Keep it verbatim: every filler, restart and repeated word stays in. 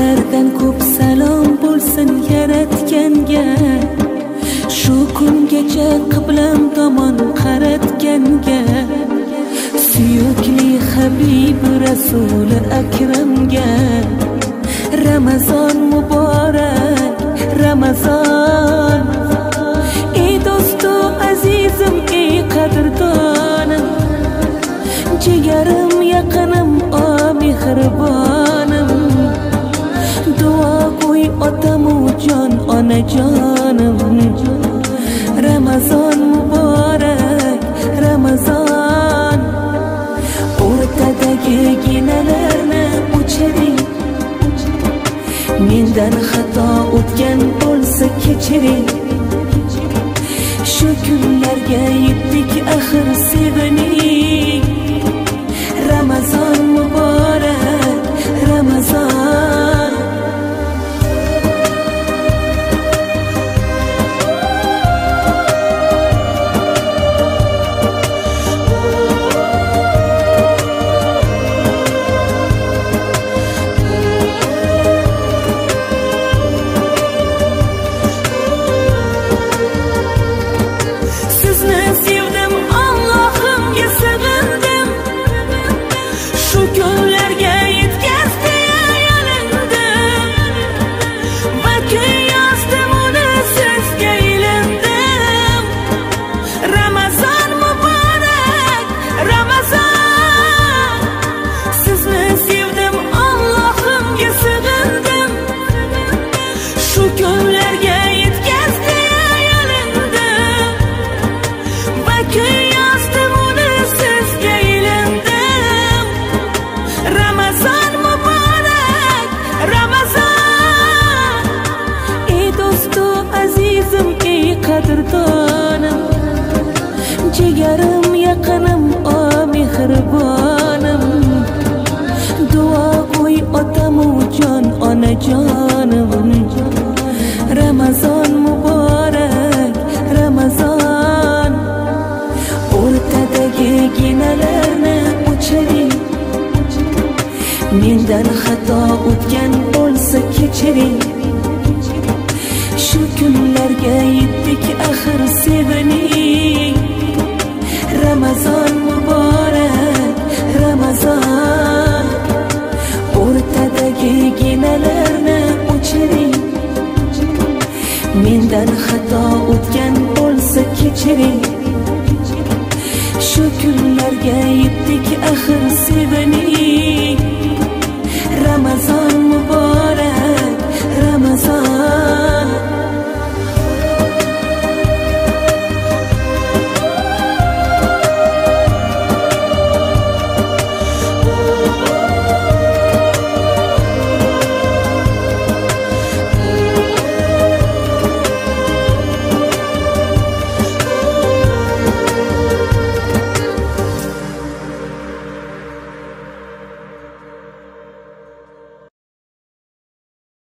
Sizlardan ko'p salom bo'lsin yaratganga, shu kungacha qiblam tomon qaratganga, suyukli Habib Rasuli akramga. Ramazon muborak, Ramazon. Ey do'stu azizim, ey qadrdonim, jigarim yaqinim, o mehribonim. Duo qo'y otamu jon, onajonim. Ramazon muborak, Ramazon. O'rtadagi ginalarni o'chiring, mendan xato o'tgan bo'lsa kechiring. Shu kunlarga yetdik axir sevining. Ramazon muborak, Ramazon. Qadrdonim, jigarim yaqinim, o mehribonim. Duo qo'y otamu jon, onajonim. Ramazon muborak, Ramazon. O'rtadagi ginalarni o'chiring, mendan xato o'tgan bo'lsa kechiring. Shu kunlarga yetdik axir sevining. Ramazon muborak, Ramazon. O'rtadagi ginalarni o'chiring, mendan xato o'tgan bo'lsa kechiring. Shu kunlarga yetdik axir sevining.